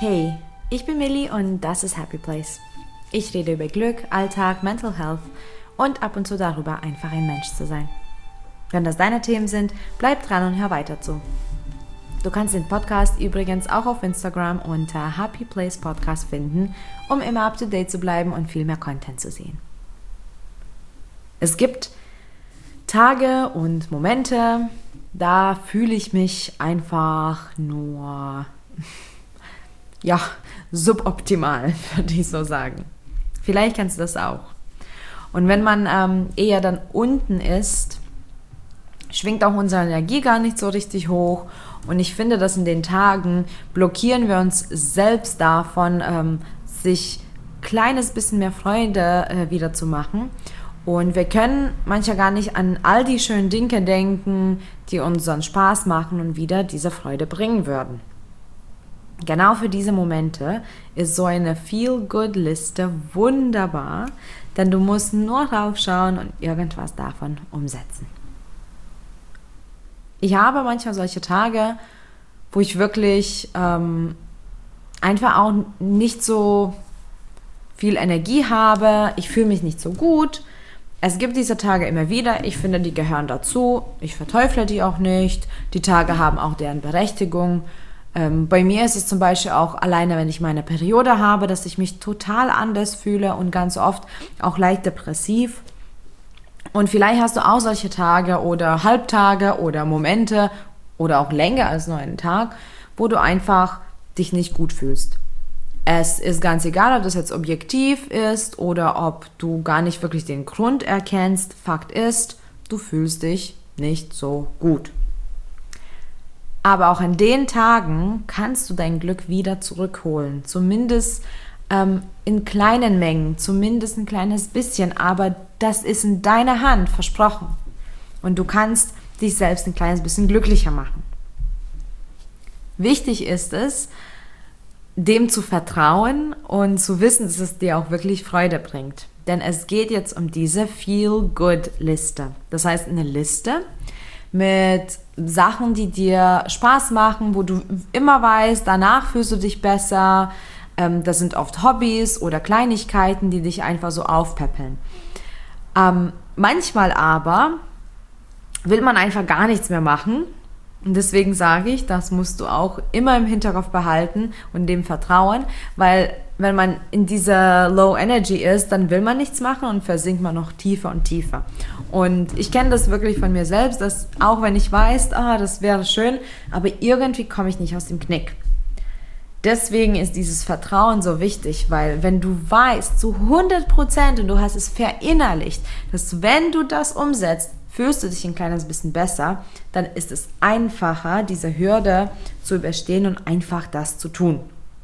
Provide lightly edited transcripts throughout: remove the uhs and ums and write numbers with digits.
Hey, ich bin Millie und das ist Happy Place. Ich rede über Glück, Alltag, Mental Health und ab und zu darüber, einfach ein Mensch zu sein. Wenn das deine Themen sind, bleib dran und hör weiter zu. Du kannst den Podcast übrigens auch auf Instagram unter Happy Place Podcast finden, um immer up to date zu bleiben und viel mehr Content zu sehen. Es gibt Tage und Momente, da fühle ich mich einfach nur, suboptimal, würde ich so sagen. Vielleicht kennst du das auch. Und wenn man eher dann unten ist, schwingt auch unsere Energie gar nicht so richtig hoch. Und ich finde, dass in den Tagen blockieren wir uns selbst davon, sich ein kleines bisschen mehr Freude wieder zu machen. Und wir können manchmal gar nicht an all die schönen Dinge denken, die uns sonst Spaß machen und wieder diese Freude bringen würden. Genau für diese Momente ist so eine Feel-Good-Liste wunderbar, denn du musst nur draufschauen und irgendwas davon umsetzen. Ich habe manchmal solche Tage, wo ich wirklich einfach auch nicht so viel Energie habe, ich fühle mich nicht so gut. Es gibt diese Tage immer wieder, ich finde, die gehören dazu, ich verteufle die auch nicht, die Tage haben auch deren Berechtigung. Bei mir ist es zum Beispiel auch alleine, wenn ich meine Periode habe, dass ich mich total anders fühle und ganz oft auch leicht depressiv. Und vielleicht hast du auch solche Tage oder Halbtage oder Momente oder auch länger als nur einen Tag, wo du einfach dich nicht gut fühlst. Es ist ganz egal, ob das jetzt objektiv ist oder ob du gar nicht wirklich den Grund erkennst. Fakt ist, du fühlst dich nicht so gut. Aber auch an den Tagen kannst du dein Glück wieder zurückholen. Zumindest in kleinen Mengen, zumindest ein kleines bisschen. Aber das ist in deiner Hand, versprochen. Und du kannst dich selbst ein kleines bisschen glücklicher machen. Wichtig ist es, dem zu vertrauen und zu wissen, dass es dir auch wirklich Freude bringt. Denn es geht jetzt um diese Feel-Good-Liste. Das heißt, eine Liste mit Sachen, die dir Spaß machen, wo du immer weißt, danach fühlst du dich besser. Das sind oft Hobbys oder Kleinigkeiten, die dich einfach so aufpäppeln. Manchmal aber will man einfach gar nichts mehr machen. Und deswegen sage ich, das musst du auch immer im Hinterkopf behalten und dem vertrauen, weil wenn man in dieser Low Energy ist, dann will man nichts machen und versinkt man noch tiefer und tiefer. Und ich kenne das wirklich von mir selbst, dass auch wenn ich weiß, das wäre schön, aber irgendwie komme ich nicht aus dem Knick. Deswegen ist dieses Vertrauen so wichtig, weil wenn du weißt zu 100% und du hast es verinnerlicht, dass wenn du das umsetzt, fühlst du dich ein kleines bisschen besser, dann ist es einfacher, diese Hürde zu überstehen und einfach das zu tun.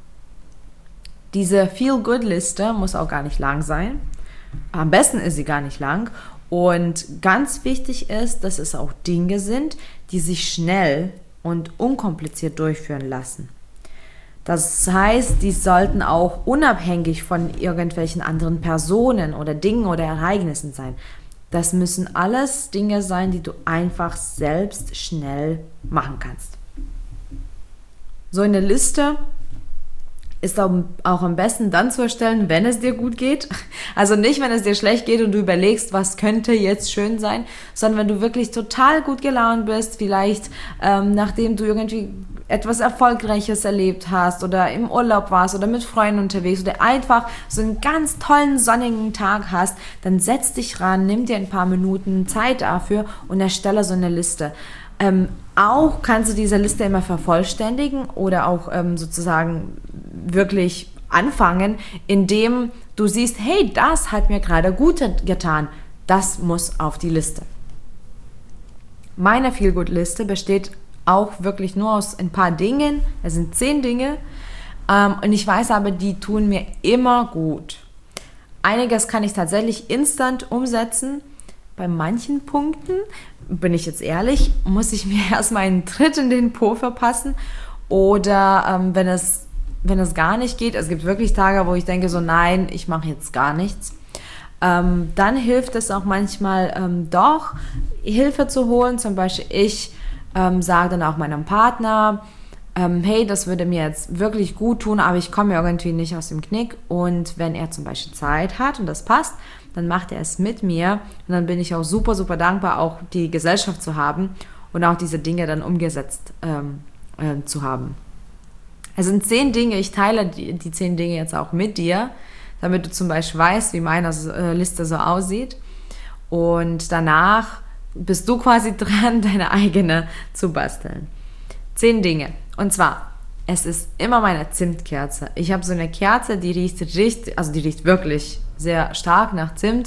Diese Feel-Good-Liste muss auch gar nicht lang sein. Am besten ist sie gar nicht lang. Und ganz wichtig ist, dass es auch Dinge sind, die sich schnell und unkompliziert durchführen lassen. Das heißt, die sollten auch unabhängig von irgendwelchen anderen Personen oder Dingen oder Ereignissen sein. Das müssen alles Dinge sein, die du einfach selbst schnell machen kannst. So eine Liste ist auch am besten dann zu erstellen, wenn es dir gut geht. Also nicht, wenn es dir schlecht geht und du überlegst, was könnte jetzt schön sein, sondern wenn du wirklich total gut gelaunt bist, vielleicht nachdem du irgendwie etwas Erfolgreiches erlebt hast oder im Urlaub warst oder mit Freunden unterwegs oder einfach so einen ganz tollen sonnigen Tag hast, dann setz dich ran, nimm dir ein paar Minuten Zeit dafür und erstelle so eine Liste. Auch kannst du diese Liste immer vervollständigen oder auch sozusagen wirklich anfangen, indem du siehst, hey, das hat mir gerade gut getan, das muss auf die Liste. Meine Feel-Good-Liste besteht auch wirklich nur aus ein paar Dingen, es sind 10 Dinge und ich weiß aber, die tun mir immer gut. Einiges kann ich tatsächlich instant umsetzen. Bei manchen Punkten, bin ich jetzt ehrlich, muss ich mir erstmal einen Tritt in den Po verpassen oder wenn es gar nicht geht, es gibt wirklich Tage, wo ich denke so, nein, ich mache jetzt gar nichts, dann hilft es auch manchmal doch, Hilfe zu holen. Zum Beispiel ich sage dann auch meinem Partner, hey, das würde mir jetzt wirklich gut tun, aber ich komme irgendwie nicht aus dem Knick. Und wenn er zum Beispiel Zeit hat und das passt, dann macht er es mit mir. Und dann bin ich auch super, super dankbar, auch die Gesellschaft zu haben und auch diese Dinge dann umgesetzt zu haben. Es sind 10 Dinge, ich teile die 10 Dinge jetzt auch mit dir, damit du zum Beispiel weißt, wie meine Liste so aussieht. Und danach bist du quasi dran, deine eigene zu basteln. 10 Dinge. Und zwar, es ist immer meine Zimtkerze. Ich habe so eine Kerze, die riecht wirklich sehr stark nach Zimt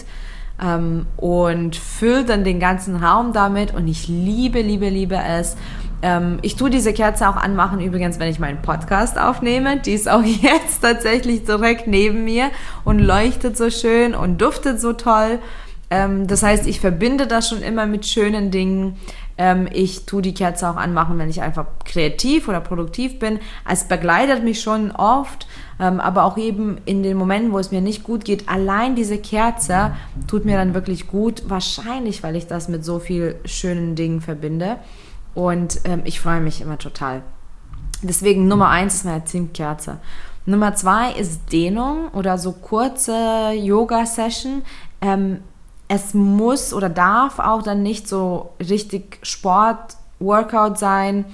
und füllt dann den ganzen Raum damit und ich liebe es. Ich tue diese Kerze auch anmachen, übrigens, wenn ich meinen Podcast aufnehme. Die ist auch jetzt tatsächlich direkt neben mir und leuchtet so schön und duftet so toll. Das heißt, ich verbinde das schon immer mit schönen Dingen. Ich tue die Kerze auch anmachen, wenn ich einfach kreativ oder produktiv bin. Es begleitet mich schon oft, aber auch eben in den Momenten, wo es mir nicht gut geht. Allein diese Kerze tut mir dann wirklich gut. Wahrscheinlich, weil ich das mit so viel schönen Dingen verbinde. Und ich freue mich immer total. Deswegen Nummer 1 ist meine Zimtkerze. Nummer 2 ist Dehnung oder so kurze Yoga-Session. Es muss oder darf auch dann nicht so richtig Sport-Workout sein.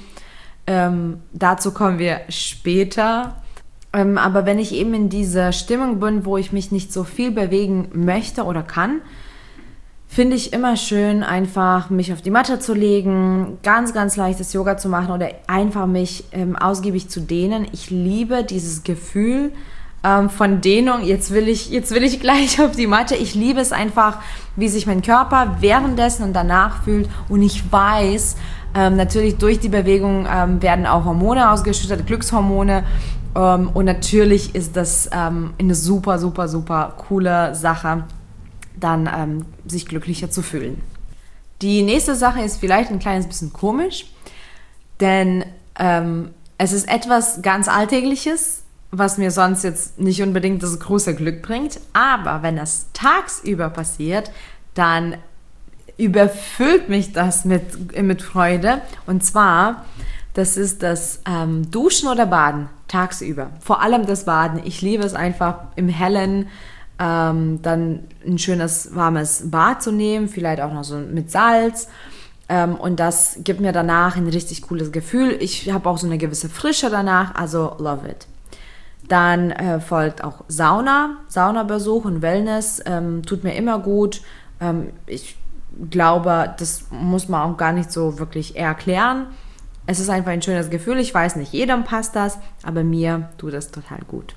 Dazu kommen wir später. Aber wenn ich eben in dieser Stimmung bin, wo ich mich nicht so viel bewegen möchte oder kann, finde ich immer schön, einfach mich auf die Matte zu legen, ganz, ganz leichtes Yoga zu machen oder einfach mich ausgiebig zu dehnen. Ich liebe dieses Gefühl von Dehnung. Jetzt will ich gleich auf die Matte. Ich liebe es einfach, wie sich mein Körper währenddessen und danach fühlt. Und ich weiß, natürlich durch die Bewegung werden auch Hormone ausgeschüttet, Glückshormone. Und natürlich ist das eine super, super, super coole Sache, dann sich glücklicher zu fühlen. Die nächste Sache ist vielleicht ein kleines bisschen komisch, denn es ist etwas ganz Alltägliches, was mir sonst jetzt nicht unbedingt das große Glück bringt. Aber wenn das tagsüber passiert, dann überfüllt mich das mit Freude. Und zwar, das ist das Duschen oder Baden tagsüber. Vor allem das Baden. Ich liebe es einfach im Hellen, dann ein schönes warmes Bad zu nehmen, vielleicht auch noch so mit Salz. Und das gibt mir danach ein richtig cooles Gefühl. Ich habe auch so eine gewisse Frische danach, also love it. Dann folgt auch Saunabesuch und Wellness, tut mir immer gut. Ich glaube, das muss man auch gar nicht so wirklich erklären. Es ist einfach ein schönes Gefühl. Ich weiß nicht, jedem passt das, aber mir tut das total gut.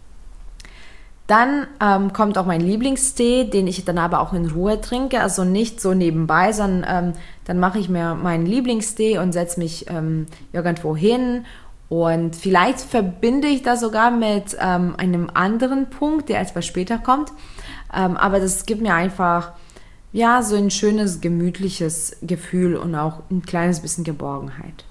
Dann kommt auch mein Lieblingstee, den ich dann aber auch in Ruhe trinke, also nicht so nebenbei, sondern dann mache ich mir meinen Lieblingstee und setze mich irgendwo hin. Und vielleicht verbinde ich das sogar mit einem anderen Punkt, der etwas später kommt. Aber das gibt mir einfach ja so ein schönes, gemütliches Gefühl und auch ein kleines bisschen Geborgenheit.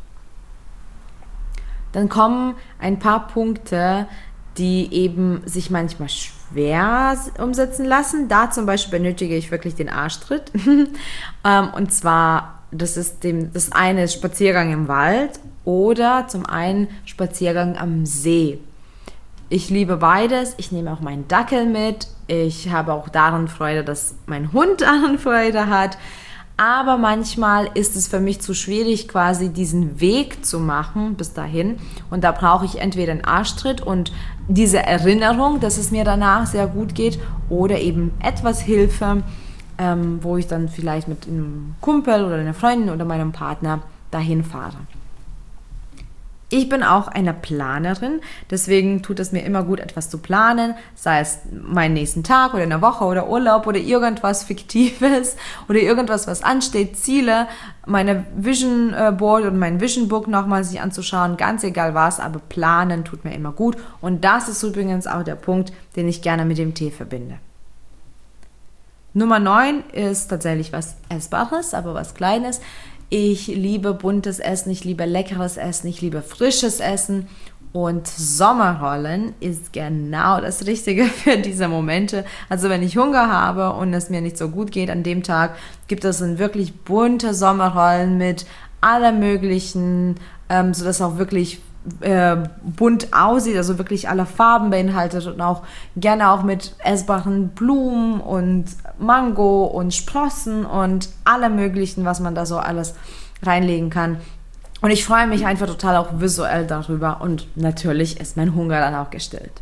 Dann kommen ein paar Punkte, die eben sich manchmal schwer umsetzen lassen. Da zum Beispiel benötige ich wirklich den Arschtritt. Und zwar, das eine ist Spaziergang im Wald oder zum einen Spaziergang am See. Ich liebe beides. Ich nehme auch meinen Dackel mit. Ich habe auch daran Freude, dass mein Hund daran Freude hat. Aber manchmal ist es für mich zu schwierig, quasi diesen Weg zu machen bis dahin. Und da brauche ich entweder einen Arschtritt und diese Erinnerung, dass es mir danach sehr gut geht, oder eben etwas Hilfe, wo ich dann vielleicht mit einem Kumpel oder einer Freundin oder meinem Partner dahin fahre. Ich bin auch eine Planerin, deswegen tut es mir immer gut, etwas zu planen, sei es meinen nächsten Tag oder eine Woche oder Urlaub oder irgendwas Fiktives oder irgendwas, was ansteht, Ziele, meine Vision Board und mein Vision Book nochmal sich anzuschauen, ganz egal was, aber planen tut mir immer gut und das ist übrigens auch der Punkt, den ich gerne mit dem Tee verbinde. Nummer 9 ist tatsächlich was Essbares, aber was Kleines. Ich liebe buntes Essen, ich liebe leckeres Essen, ich liebe frisches Essen und Sommerrollen ist genau das Richtige für diese Momente. Also wenn ich Hunger habe und es mir nicht so gut geht an dem Tag, gibt es dann wirklich bunte Sommerrollen mit allem Möglichen, sodass auch wirklich bunt aussieht, also wirklich alle Farben beinhaltet und auch gerne auch mit essbaren Blumen und Mango und Sprossen und allem möglichen, was man da so alles reinlegen kann. Und ich freue mich einfach total auch visuell darüber und natürlich ist mein Hunger dann auch gestillt.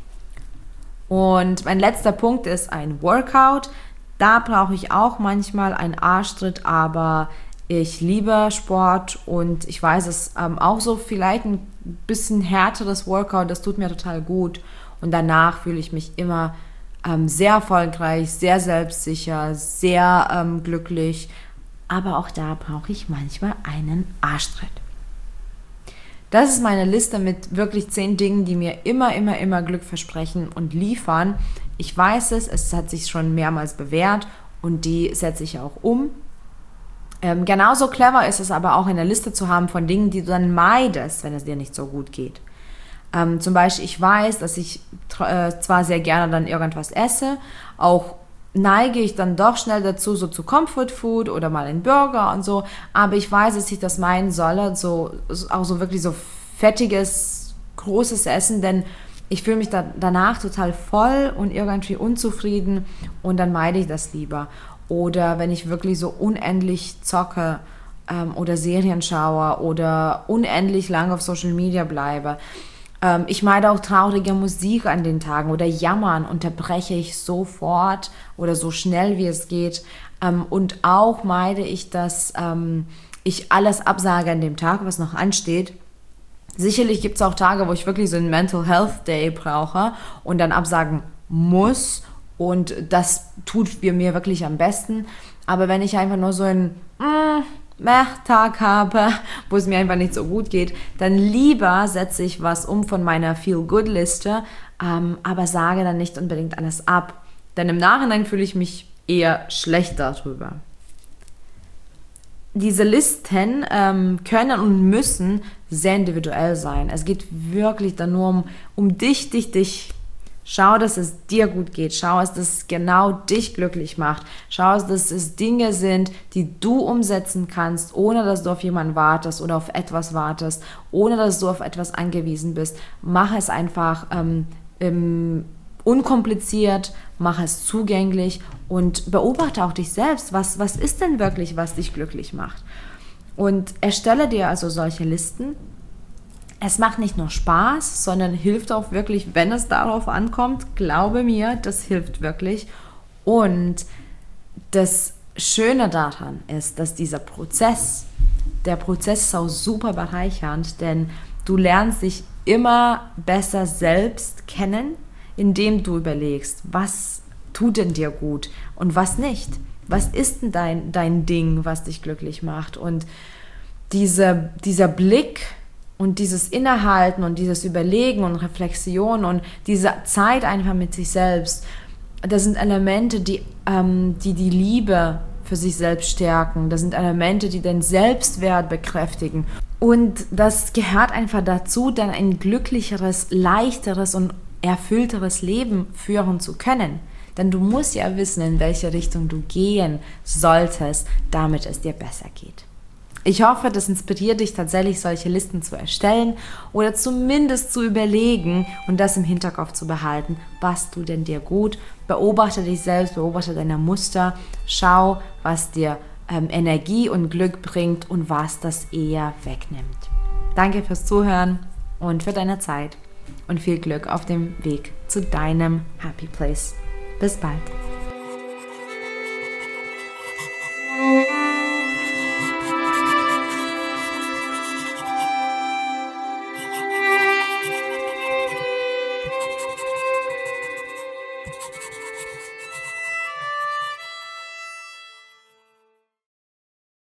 Und mein letzter Punkt ist ein Workout. Da brauche ich auch manchmal einen Arschtritt, aber ich liebe Sport und ich weiß es auch so vielleicht ein bisschen härteres Workout, das tut mir total gut und danach fühle ich mich immer sehr erfolgreich, sehr selbstsicher, sehr glücklich, aber auch da brauche ich manchmal einen Arschtritt. Das ist meine Liste mit wirklich 10 Dingen, die mir immer Glück versprechen und liefern. Ich weiß es hat sich schon mehrmals bewährt und die setze ich auch um. Genauso clever ist es aber auch, eine Liste zu haben von Dingen, die du dann meidest, wenn es dir nicht so gut geht. Zum Beispiel, ich weiß, dass ich zwar sehr gerne dann irgendwas esse, auch neige ich dann doch schnell dazu, so zu Comfort Food oder mal einen Burger und so, aber ich weiß, dass ich das meiden solle, so, auch so wirklich so fettiges, großes Essen, denn ich fühle mich danach total voll und irgendwie unzufrieden und dann meide ich das lieber. Oder wenn ich wirklich so unendlich zocke oder Serien schaue oder unendlich lange auf Social Media bleibe. Ich meide auch traurige Musik an den Tagen oder Jammern unterbreche ich sofort oder so schnell wie es geht. Und auch meide ich, dass ich alles absage an dem Tag, was noch ansteht. Sicherlich gibt es auch Tage, wo ich wirklich so einen Mental Health Day brauche und dann absagen muss. Und das tut mir wirklich am besten. Aber wenn ich einfach nur so einen Tag habe, wo es mir einfach nicht so gut geht, dann lieber setze ich was um von meiner Feel-Good-Liste, aber sage dann nicht unbedingt alles ab. Denn im Nachhinein fühle ich mich eher schlecht darüber. Diese Listen können und müssen sehr individuell sein. Es geht wirklich dann nur um dich. Schau, dass es dir gut geht. Schau, dass es genau dich glücklich macht. Schau, dass es Dinge sind, die du umsetzen kannst, ohne dass du auf jemanden wartest oder auf etwas wartest, ohne dass du auf etwas angewiesen bist. Mach es einfach unkompliziert, mach es zugänglich und beobachte auch dich selbst. Was ist denn wirklich, was dich glücklich macht? Und erstelle dir also solche Listen. Es macht nicht nur Spaß, sondern hilft auch wirklich, wenn es darauf ankommt. Glaube mir, das hilft wirklich. Und das Schöne daran ist, dass der Prozess ist auch super bereichernd, denn du lernst dich immer besser selbst kennen, indem du überlegst, was tut denn dir gut und was nicht. Was ist denn dein Ding, was dich glücklich macht? Und dieser Blick und dieses Innehalten und dieses Überlegen und Reflexion und diese Zeit einfach mit sich selbst, das sind Elemente, die die Liebe für sich selbst stärken. Das sind Elemente, die den Selbstwert bekräftigen. Und das gehört einfach dazu, dann ein glücklicheres, leichteres und erfüllteres Leben führen zu können. Denn du musst ja wissen, in welche Richtung du gehen solltest, damit es dir besser geht. Ich hoffe, das inspiriert dich tatsächlich, solche Listen zu erstellen oder zumindest zu überlegen und das im Hinterkopf zu behalten. Was tut denn dir gut? Beobachte dich selbst, beobachte deine Muster, schau, was dir Energie und Glück bringt und was das eher wegnimmt. Danke fürs Zuhören und für deine Zeit und viel Glück auf dem Weg zu deinem Happy Place. Bis bald.